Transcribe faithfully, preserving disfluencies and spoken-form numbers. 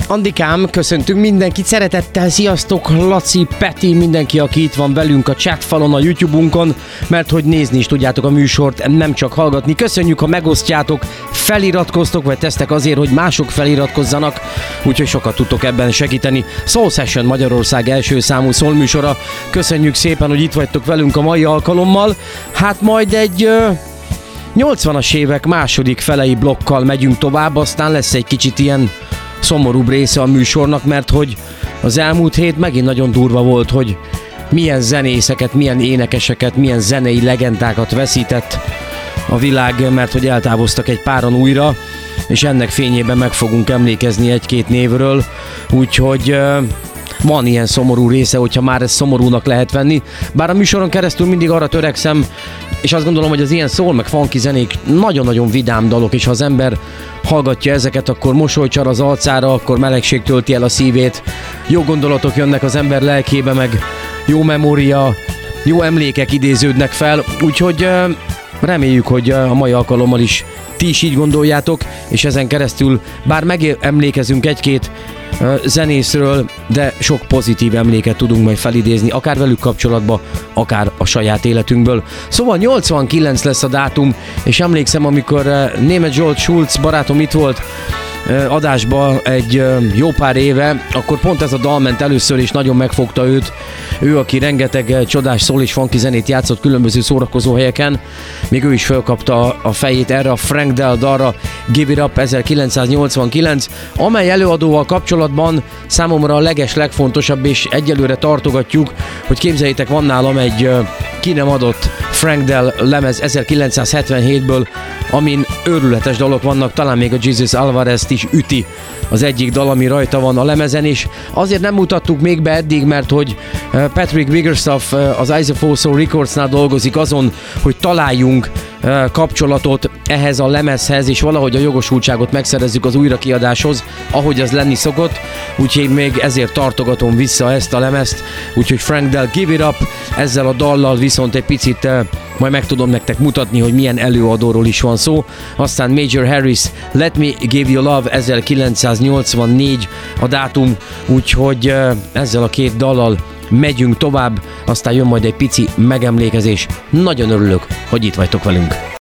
Andikám, köszöntünk mindenkit szeretettel, sziasztok, Laci, Peti, mindenki, aki itt van velünk a chatfalon, a YouTube-unkon, mert hogy nézni is tudjátok a műsort, nem csak hallgatni. Köszönjük, ha megosztjátok, feliratkoztok, vagy tesztek azért, hogy mások feliratkozzanak, úgyhogy sokat tudtok ebben segíteni. Soul Session, Magyarország első számú soul műsora. Köszönjük szépen, hogy itt vagytok velünk a mai alkalommal. Hát majd egy... Ö... nyolcvanas évek második felei blokkal megyünk tovább, aztán lesz egy kicsit ilyen szomorúbb része a műsornak, mert hogy az elmúlt hét megint nagyon durva volt, hogy milyen zenészeket, milyen énekeseket, milyen zenei legendákat veszített a világ, mert hogy eltávoztak egy páran újra, és ennek fényében meg fogunk emlékezni egy-két névről, úgyhogy... van ilyen szomorú része, hogyha már ezt szomorúnak lehet venni. Bár a műsoron keresztül mindig arra törekszem, és azt gondolom, hogy az ilyen soul meg funky zenék nagyon-nagyon vidám dalok, és ha az ember hallgatja ezeket, akkor mosoly csar az arcára, akkor melegség tölti el a szívét, jó gondolatok jönnek az ember lelkébe, meg jó memória, jó emlékek idéződnek fel, úgyhogy reméljük, hogy a mai alkalommal is ti is így gondoljátok, és ezen keresztül bár megemlékezünk egy-két zenészről, de sok pozitív emléket tudunk majd felidézni, akár velük kapcsolatban, akár a saját életünkből. Szóval nyolcvankilenc lesz a dátum, és emlékszem, amikor Németh Zsolt Schulz barátom itt volt adásba egy jó pár éve, akkor pont ez a dal ment először, és nagyon megfogta őt. Ő, aki rengeteg csodás soul és funky zenét játszott különböző szórakozó helyeken, még ő is felkapta a fejét erre a Frank Del dalra, Give It Up ezerkilencszáznyolcvankilenc, amely előadóval kapcsolatban számomra a leges, legfontosabb, és egyelőre tartogatjuk, hogy képzeljétek, van nálam egy ki nem adott Frank Del lemez ezerkilencszázhetvenhétből, amin őrületes dalok vannak, talán még a Jesus Alvarez-t is üti az egyik dal, ami rajta van a lemezen is. Azért nem mutattuk még be eddig, mert hogy Patrick Biggerstaff az Isophoso Recordsnál dolgozik azon, hogy találjunk kapcsolatot ehhez a lemezhez, és valahogy a jogosultságot megszerezzük az újrakiadáshoz, ahogy az lenni szokott, úgyhogy még ezért tartogatom vissza ezt a lemezt, úgyhogy Frank Del, Give It Up, ezzel a dallal viszont egy picit majd meg tudom nektek mutatni, hogy milyen előadóról is van szó. Aztán Major Harris, Let Me Give You Love, ezerkilencszáznyolcvannégy a dátum, úgyhogy ezzel a két dallal megyünk tovább, aztán jön majd egy pici megemlékezés. Nagyon örülök, hogy itt vagytok velünk.